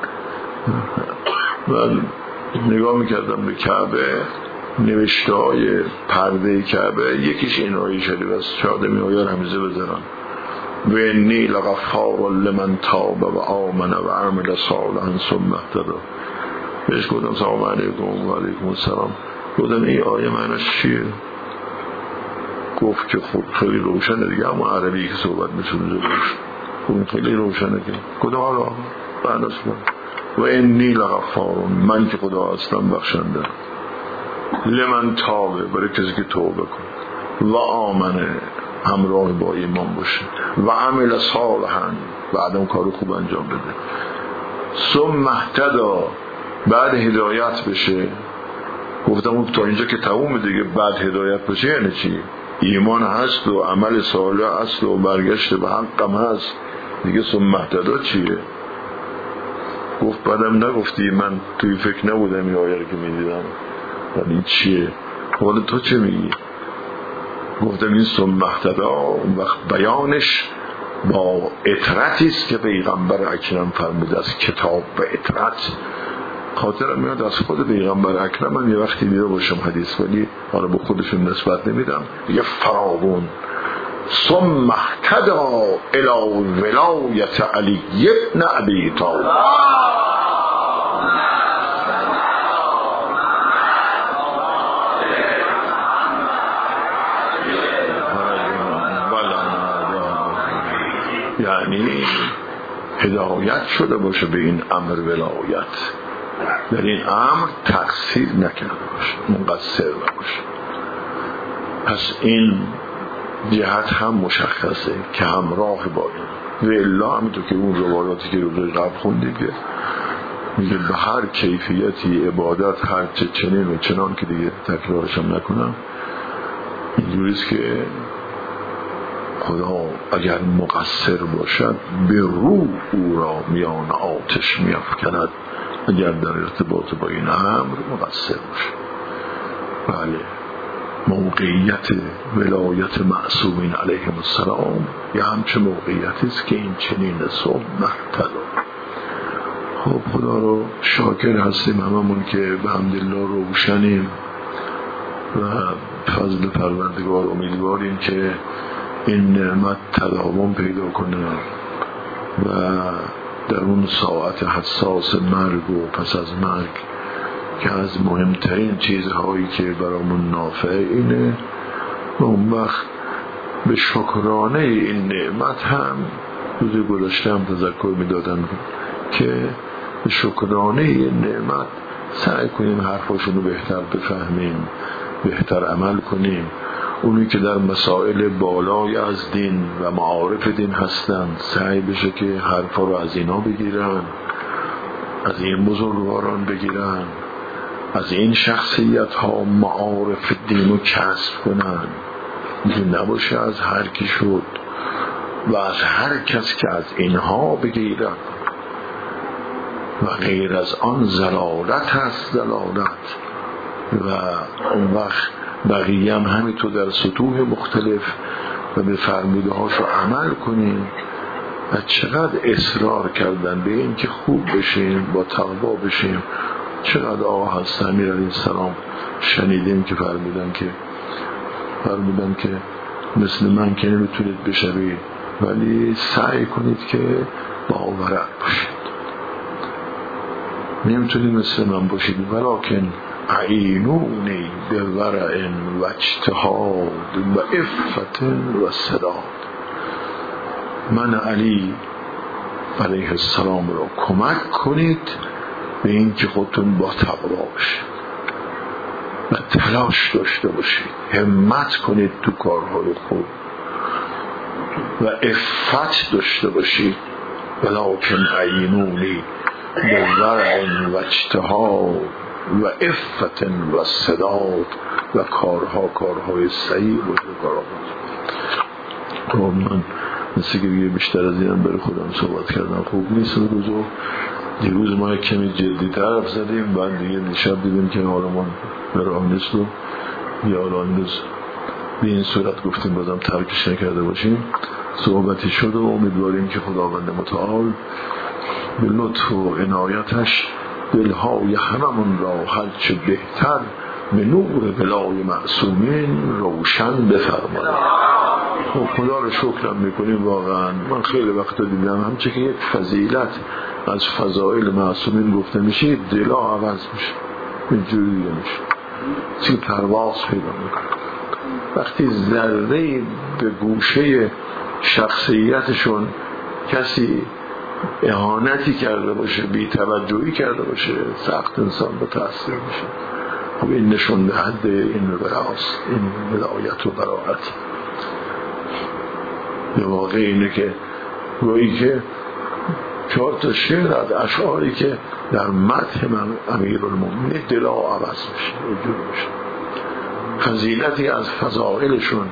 من نگاه میکردم به کعبه، نوشته های پرده کعبه یکیش این آیه شریف است، شاید می آیه رمزه بذارم، و انی لغفار لمن تاب و آمن و عمل صالحا ثم اهتدی. بهش گفتم سلام علیکم و علیکم السلام، گفتم این آیه معنیش چیه؟ گفت که خب خیلی روشنه دیگه، اما عربی که صحبت میشه گفت خیلی روشنه که. گفتم حالا معنیش و انی لغفار، من که خدا هستم بخشنده، لمن تابه، برای کسی که توبه کن، و آمنه، همراه با ایمان باشه، و عمل صالحا، بعد اون کارو خوب انجام بده، ثم اهتدی، بعد هدایت بشه. گفتم تا اینجا که تموم دیگه، بعد هدایت بشه یعنی چی؟ ایمان هست و عمل صالح هست و برگشت به حقم هست دیگه، ثم اهتدی چیه؟ گفت بعدم نگفتی، من توی فکر نبودم این آیه رو که میدیدم، ولی چیه؟ حالا تو چه میگی؟ گفتم این ثم اهتدی اون وقت بیانش با اطرتی است که پیغمبر اکرم فرموده از کتاب و اطرت. خاطرم میاد از خود پیغمبر اکرم من یه وقتی دیده باشم حدیث، ولی حالا به خودشون نسبت نمیدم، یه فراوون ثم اهتدی الی ولایت علی بن ابی طالب. یعنی هدایت شده باشه به این امر ولایت، در این امر تقصیر نکرده باشه، مقصر نباشه. پس این جهت هم مشخصه که همراه با این. و الا همینطور که اون روایاتی که روزای قبل خوندید میگه به هر کیفیتی عبادت هر چه چنین و چنان که دیگه تکرارش هم نکنم، اینجوریست که خدا اگر مقصر باشد به رو او را میان آتش میافکند، اگر در ارتباط با این امر مقصر باشه. بله، موقعیت ولایت معصومین علیهم السلام یه همچه موقعیتی است که این چنین ثم اهتدی. خب خدا رو شاکر هستیم هممون که به حمدالله روشنیم و فضل پروردگار امیدواریم که این نعمت تداوم پیدا کنه و در اون ساعت حساس مرگ و پس از مرگ که از مهمترین چیزهایی که برامون نافع اینه، و اون وقت به شکرانه این نعمت هم روز گذشته هم تذکر میدادن که به شکرانه این نعمت سعی کنیم حرفاشون رو بهتر بفهمیم، بهتر عمل کنیم. اونی که در مسائل بالای از دین و معارف دین هستن سعی بشه که حرفا رو از اینا بگیرن، از این بزرگواران بگیرن، از این شخصیت ها معارف دین رو کسب کنن، که نباشه از هر کی شد و از هر کس که از اینها بگیرد و غیر از آن ضلالت هست ضلالت. و اون وقت بقیه هم همینطور در سطوح مختلف و به فرموده هاشو عمل کنیم. و چقدر اصرار کردن به این که خوب بشیم، با تقوا بشیم. چقدر آقا حضرت امیر علیه السلام شنیدیم که فرمودن که فرمودن که مثل من که نمیتونید بشوید، ولی سعی کنید که باورع باشید. نمیتونید مثل من باشید، ولکن عینونی به ورع و اجتهاد و عفت و صداد. من علی علیه السلام را کمک کنید به این که خودتون با تقوا باشید و تلاش داشته باشید، همت کنید تو کارهای خوب و عفت داشته باشید. ولکن عینونی به ورع و اجتهاد و عفت و صداد. و کارها کارهای صحیح باشه. کارها من مثل که بیشتر از اینم برای خودم صحبت کردم خوب نیست. روزو دیروز ما کمی جدی طرف زدیم، بعد دیگه دیشب دیدیم که حالا ما برای نیست و یا حالا نیست به این صورت گفتیم بازم ترکش نکرده باشیم. صحبتی شد و امیدواریم که خداوند متعال به لطف و عنایتش دلهای هممون را هرچه بهتر به نور بلای معصومین روشن بفرماید. خب خدا رو شکرم میکنیم. واقعا من خیلی وقت دیدم همچه که یک فضیلت از فضائل معصومین گفته میشه دلا عوض میشه، اینجوری دیگه میشه، چی پرواز پیدا میکنه. وقتی ذره به گوشه شخصیتشون کسی اهانتی کرده باشه، بی توجهی کرده باشه، سخت انسان متاثر میشه. خب این نشون دهنده این وراست، این ولایت و براعت. به واقع اینه که رویی که چهار تا شعر از اشعاری که در مدح امیرالمومنین دلا عوض میشه، وجود میشه. فضیلتی از فضائلشون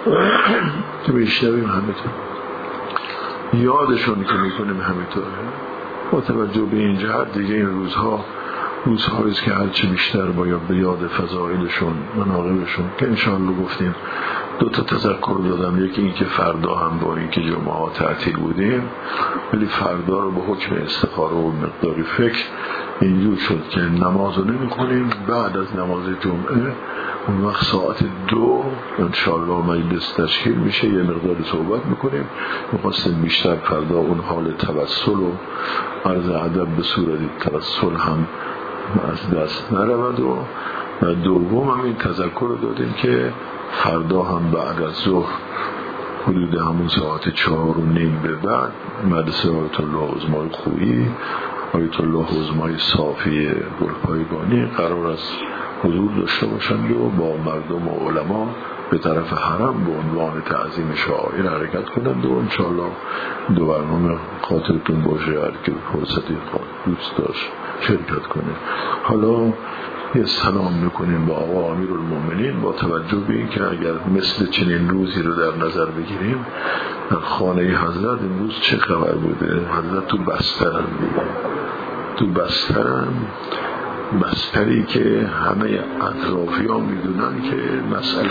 که میشنویم همینطور، یادشون که میکنیم همینطوره. با توجه به این جهت دیگه این روزها روزهاییست که هرچی بیشتر باید به یاد فضائلشون، مناقبشون که انشاءالله گفتیم دو تا تذکر دادم. یکی این که فردا هم با این که جمعه ها تعطیل بودیم، ولی فردا رو به حکم استخاره و مقداری فکر اینجور شد که نماز رو نمی کنیم. بعد از نماز جمعه اون وقت ساعت دو انشاءالله مجلس تشکیل میشه، یه مقداری صحبت میکنیم. میخواستیم بیشتر فردا اون حال توسل و عرض ادب به صورت توسل هم از دست نرود. و دوم هم این تذکر رو دادیم که فردا هم بعد از ظهر حدود همون ساعت چهار و نیم به بعد مدرسه آیت الله عظمای خویی، آیت الله عظمای صافی گلپایگانی قرار است حضور داشته باشند و با مردم و علما به طرف حرم به عنوان تعظیم شاعر حرکت کنند. و انشاءالله دو برنامه خاطرتون باشه هر که فرصتی دوست داشت شرکت کنه. حالا یه سلام میکنیم با آقا امیرالمومنین با توجه به این که اگر مثل چنین روزی رو در نظر بگیریم، در خانه حضرت امروز چه خبر بوده؟ حضرت تو بسترن دیگه، تو بسترن، بستری که همه اطرافیان میدونن که مسئله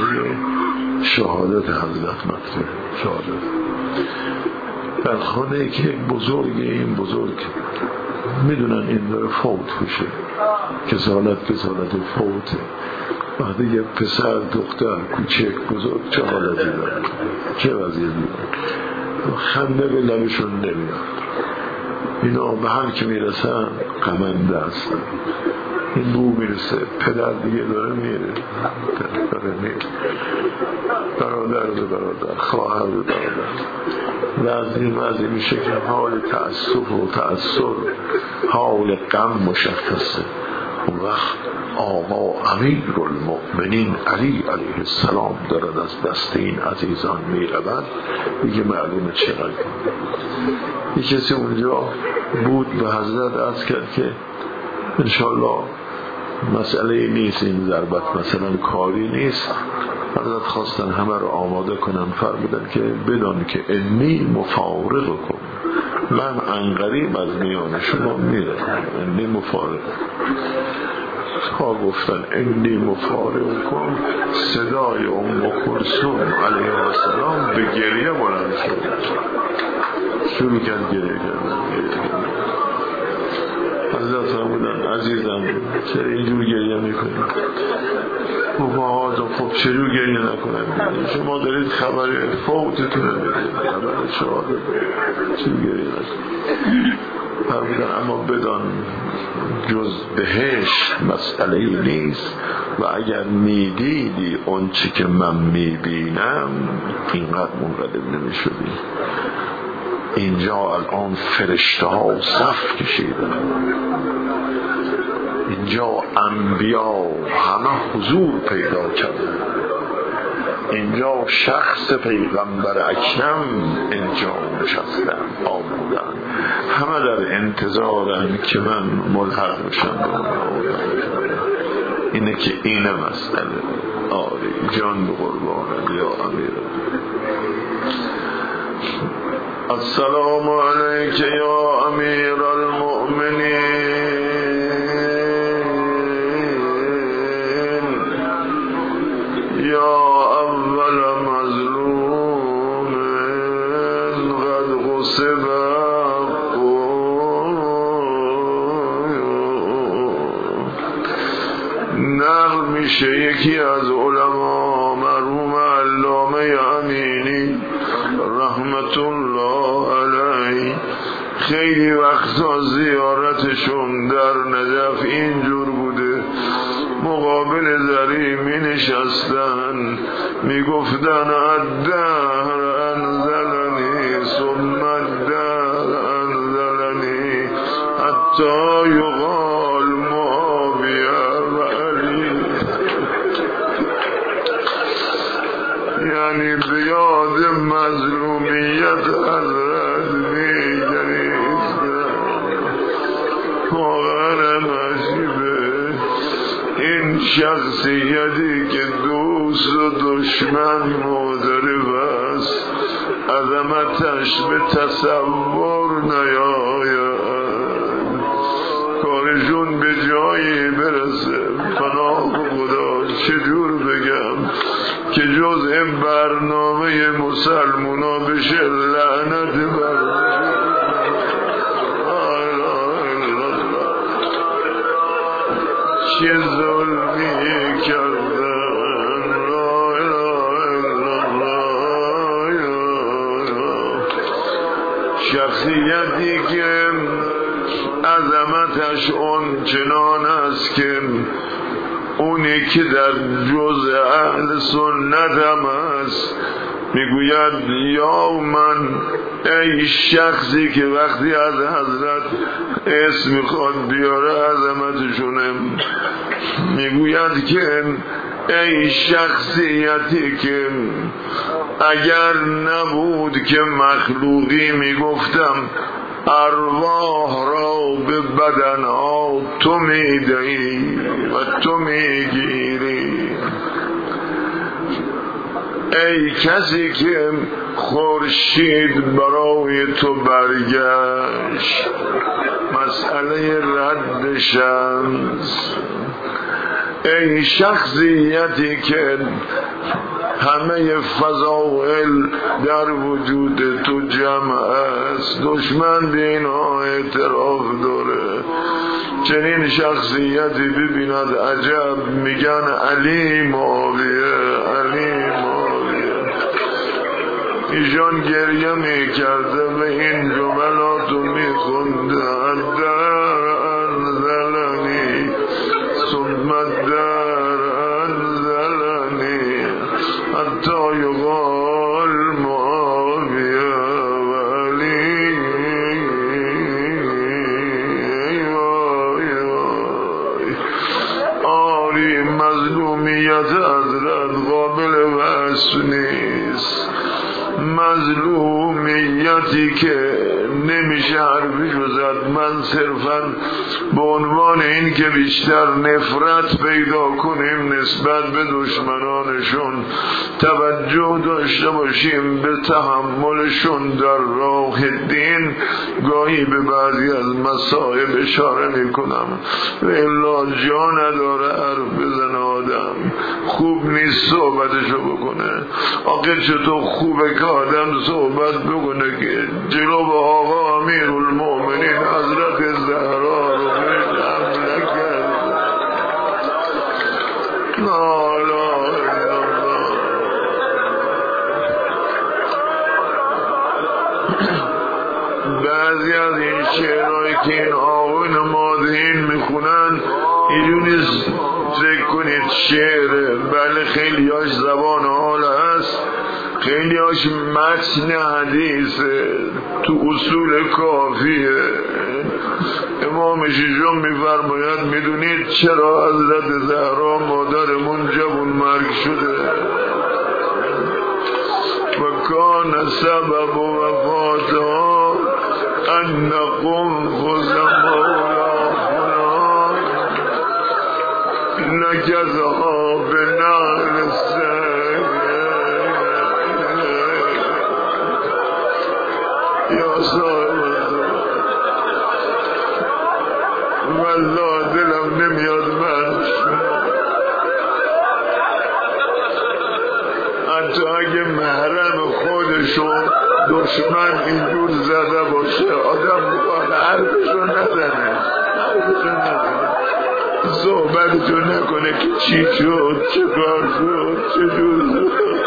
شهادت حضرت مطرحه. شهادت در خانه که بزرگ، این بزرگ میدونن این داره فوت بشه، کسالت کسالت فوته. وقتی یه پسر دختر کوچک بزرگ چه حالتی داره، چه وضعیتی داره، خنده به لبشون نمیاد. اینا به هر که میرسن غمنده هستن. این بو میرسه پدر دیگه داره میره، داره میره، برادر به برادر، خواهر به برادر. وضعی وضعی میشه که حال تأسف و تأثر، حال غم مشخصه. اون وقت آقا امیرالمؤمنین علی علیه السلام دارد از دست این عزیزان میرود، دیگه معلومه چقدر. یک کسی اونجا بود به حضرت عرض کرد که انشالله مسئله نیست این ضربت، مثلا کاری نیست، حضرت خواستن همه رو آماده کنن، فرمودن که بدان که انی مفارق کن، من عنقریب از میان شما میرم، انی مفارق. تا گفتن انی مفارق کن، صدای ام کلثوم علیه السلام به گریه بلند شد، شروع کرد گریه کردن. حضرت فرمودن عزیزم چرا اینجور گریه میکنی؟ بابا خب چجور گریه نکنم؟ شما دارید خبر فوتتون رو بدید، خبر شهادت، چجور گریه نکنم؟ فرمودن اما بدان جز بهشت مسئله ای نیست و اگر میدیدی اون چی که من میبینم اینقدر منقدر نمیشدی. اینجا الان فرشته ها صف کشیدن، اینجا انبیا همه حضور پیدا کردن، اینجا شخص پیغمبر اکرم اینجا نشستن آمودن، همه در انتظارن که من ملحق بشم. اینه که اینه مسئله. آره جان به قربانم یا امیر. السلام علیک یا امیر المؤمنین یا اول مظلوم قد غصب نقل میشه یکی از علما مرحوم علامه امینی رحمت الله علیه خیلی وقتا زیارتشون در نجف اینجور بوده، مقابل ذری می نشستن می گفتن الدهر انزلنی ثم الدهر انزلنی حتی یقال معاویه و علی. یعنی بیاد مظلومیت حضرت می جنید. واقعا عجیبه این شخصیتی که دوست و دشمن معترف است عظمتش به تصور نیاید، کارشون به جایی برسه پناه خدا چجور بگم که جز این برنامه مسلمونا بشه لعنت بر چه ظلمی کردن. لا اله الا الله. شخصیتی که عظمتش اون چنان است که اونی که در جز اهل سنت هم است میگوید یا من ای شخصی که وقتی از حضرت اسم میخواد بیاره عظمتشونه، میگوید که ای شخصیتی که اگر نبود که مخلوقی میگفتم ارواح را به بدنها تو میدهی و تو میگیری. ای کسی که خورشید برای تو برگشت، مسئله رد شمس. ای شخصیتی که همه فضائل در وجود تو جمع است، دشمن به اینها اعتراف داره. چنین شخصیتی ببیند عجب میگن علی معاویه علی معاویه. ایشان گریه میکرده و این جملاتو میخونده الدهر انزلنی ثم الدهر انزلنی حتی یقال معاویه و علی. آری مظلومیت حضرت قابل وصف نیست. مظلومیتی که نمیشه حرفی زد. من صرفا به عنوان این که بیشتر نفرت پیدا کنیم نسبت به دشمنانشون، توجه داشته باشیم به تحملشون در راه دین، گاهی به بعضی از مسائل اشاره میکنم و الا جا نداره حرف بزنه آدم، خوب نیست صحبتشو بکنه. آقا چطور خوبه که آدم صحبت بکنه که جلو به آقا امیر المؤمنین حضرت زهرا رو جمع نکرد. لا لا الا الله. بعضی از این شعرهایی که این آقایون مادهین میخونن اینجوری فکر کنید شعره، بله خیلی هاش زبان حال هست، خیلی هاش متن حدیثه، تو اصول کافیه. امام ششم میفرماید میدونید چرا حضرت زهرا مادرمون جوان مرگ شده؟ و کان سبب وفاتها ان قنفذ مولا فلان نجزها به نهر السیل یا صاحب والله دلم نمیاد من حتی اگه محرم خودشون دشمن اینجور زده باشه آدم میخواد حرفشو نزنه حرفشو نزنه صحبتشو نکنه که چی شد چه کار شد چه جور شد.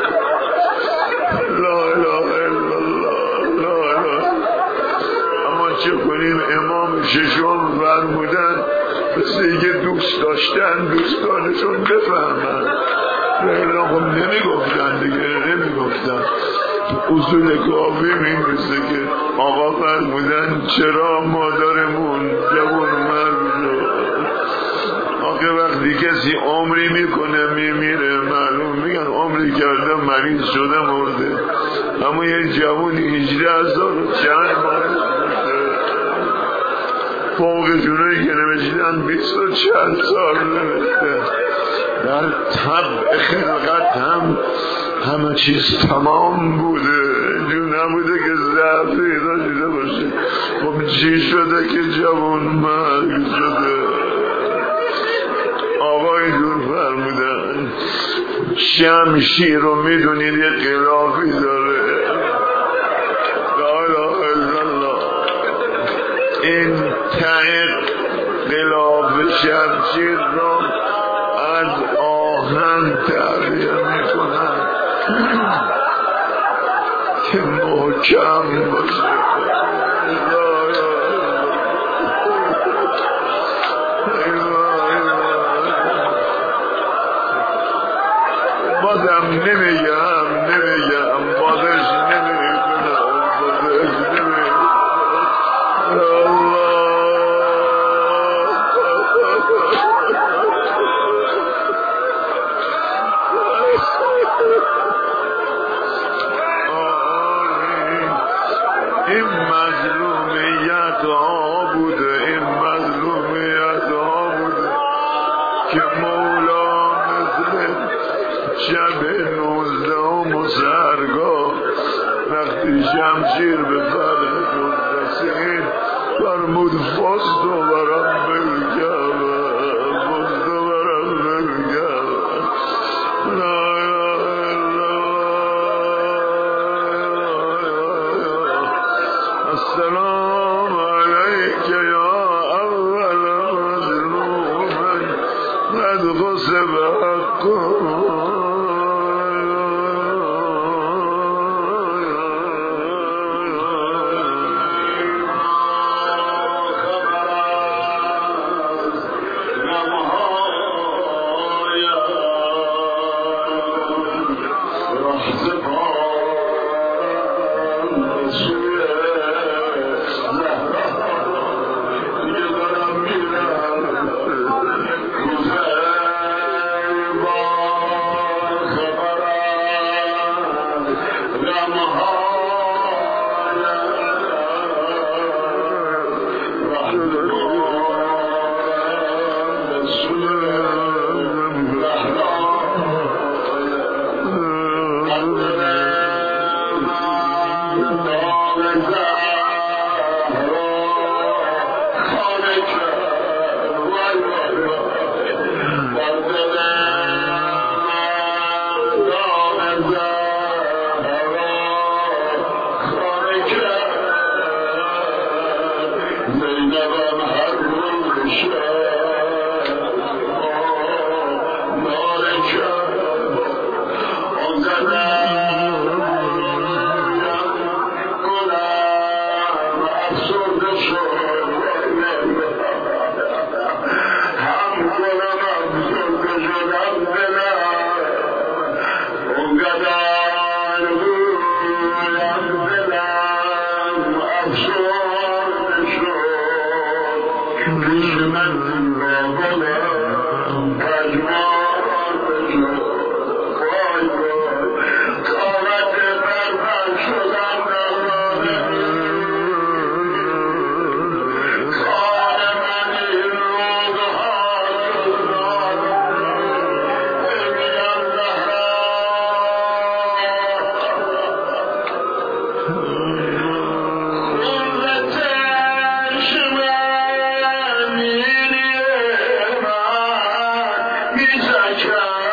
لا اله الا الله لا اله. اما چه کنیم امام ششم فرمودن مثل که دوست داشتن دوستانشون بفهمن، اینا خب نمی گفتن دیگه نمی گفتن. اصول کافی میمیسته که آقا فرمودن چرا مادرمون جوان مرگ شد. آقا وقتی کسی عمری میکنه میمیره معلوم میگن عمری کرده مریض شده مرده، اما یه جوانی هجده هزار چند ماه فوق جونایی که نمیشیدن بیست و چند سال نمیشته. در طبع خلقت هم همه چیز تمام بوده، جو نبوده که ضعفی داشته باشه. خب چی شده که جوان مرگ شده؟ آقای دور فرمودن شمشیر رو میدونید یه غلافی داره، لا اله الا الله. این ته غلاف شمشیر رو از آهن تعبیه میکنن که محکم باشه. بازم نمیگم نمیگم بازش نمیکنم بازش نمیکنم. الله این مظلومیت ها بوده، این مظلومیت ها بوده که مولا مثل شب نوزدهم و سحرگاه وقتی شمشیر به فرق شد رسید فرمود فست و برم بلگم فست و برم بلگم. السلام علیک یا اول مظلوم قد غصب حقه. بی زکر